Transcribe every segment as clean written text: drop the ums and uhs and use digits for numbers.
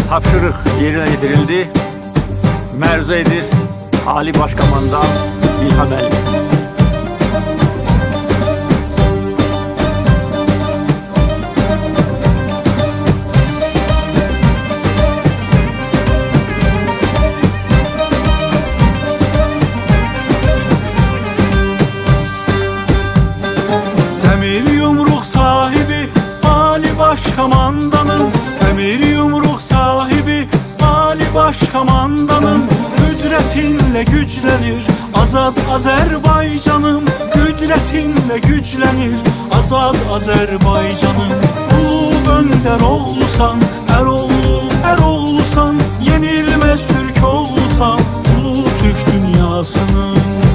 Tapşırıq yerine getirildi. Mərzu edir Ali Başkomandan İlham Əliyev. Demir yumruq sahibi Ali Başkomandanın, demir yumruq sahibi Ali Başkomandanın, qüdrətinlə güclənir azad Azərbaycanım, qüdrətinlə güclənir azad Azərbaycanım. Ulu öndər oğlusan, ər oğlusan, yenilməz türk oğlusan, ulu türk dünyasının.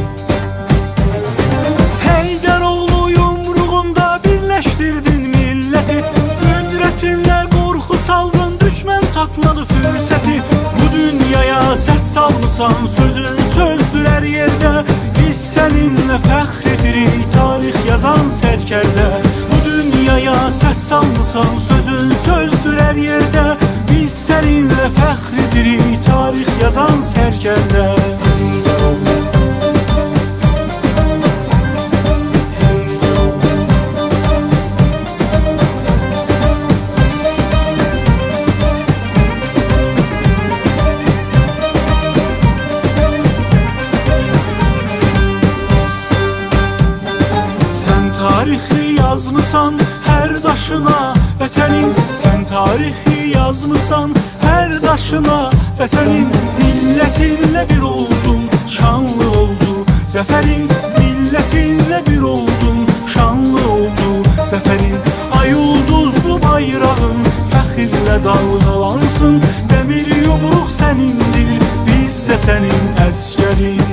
Takmadı fürsəti, bu dünyaya səs salmısan, sözün sözdür hər yerdə. Biz səninlə fəxr edirik, tarix yazan sərkərdə. Bu dünyaya səs salmısan, sözün sözdür hər yerdə. Biz səninlə fəxr edirik, tarix yazan sərkərdə. Tarixi yazmısan hər daşına vətənin, sən tarixi yazmısan hər daşına vətənin. Millətinlə bir oldun, şanlı oldu zəfərin, millətinlə bir oldun, şanlı oldu zəfərin. Ay ulduzlu bayrağın fəxirlə dalğalansın, dəmir yumruq sənindir, biz də sənin əsgərin.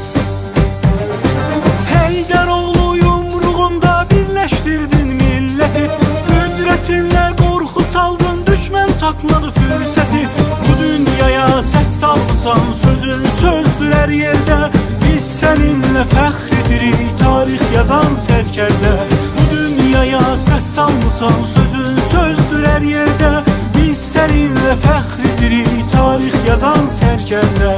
Takmadı fürsəti, bu dünyaya səs salmısan, sözün sözdür hər yerdə. Biz səninlə fəxr edirik, tarix yazan sərkərdə. Bu dünyaya səs salmısan, sözün sözdür hər yerdə. Biz səninlə fəxr edirik, tarix yazan sərkərdə.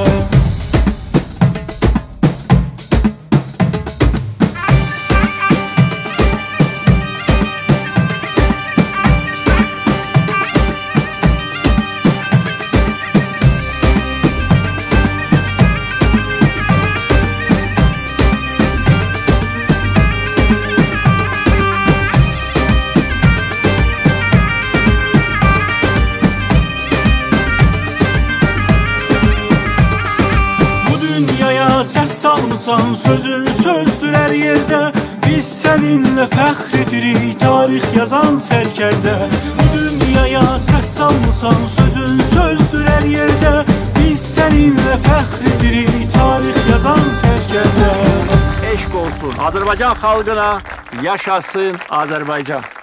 Səs salmısan, sözün sözdür hər yerdə. Biz səninlə fəxr edirik, tarix yazan sərkərdə. Bu dünyaya səs salmısan, sözün sözdür hər yerdə. Biz səninlə fəxr edirik, tarix yazan sərkərdə. Eşq olsun Azərbaycan xalqına, yaşasın Azərbaycan.